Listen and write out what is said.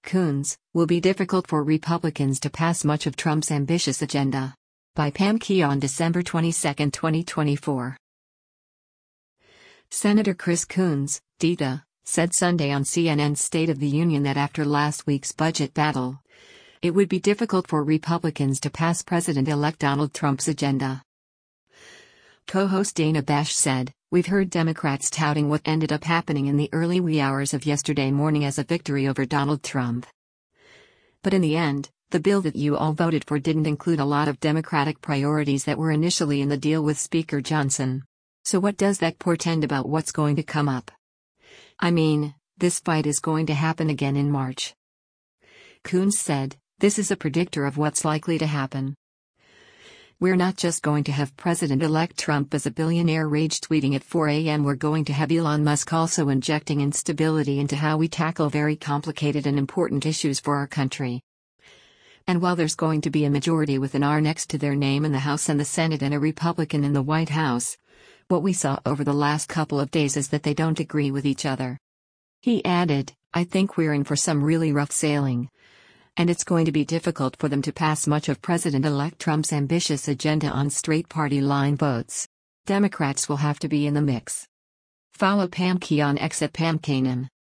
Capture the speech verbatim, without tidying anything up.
Coons, will be difficult for Republicans to pass much of Trump's ambitious agenda. By Pam Keon, December twenty-second, twenty twenty-four. Senator Chris Coons, D A, said Sunday on C N N's State of the Union that after last week's budget battle, it would be difficult for Republicans to pass President-elect Donald Trump's agenda. Co-host Dana Bash said, "We've heard Democrats touting what ended up happening in the early wee hours of yesterday morning as a victory over Donald Trump. But in the end, the bill that you all voted for didn't include a lot of Democratic priorities that were initially in the deal with Speaker Johnson. So what does that portend about what's going to come up? I mean, this fight is going to happen again in March." Coons said, "This is a predictor of what's likely to happen. We're not just going to have President-elect Trump as a billionaire rage tweeting at four a m We're going to have Elon Musk also injecting instability into how we tackle very complicated and important issues for our country. And while there's going to be a majority with an R next to their name in the House and the Senate and a Republican in the White House, what we saw over the last couple of days is that they don't agree with each other." He added, "I think we're in for some really rough sailing. And it's going to be difficult for them to pass much of President-elect Trump's ambitious agenda on straight party line votes. Democrats will have to be in the mix." Follow Pam Keon X at Pam Kanan.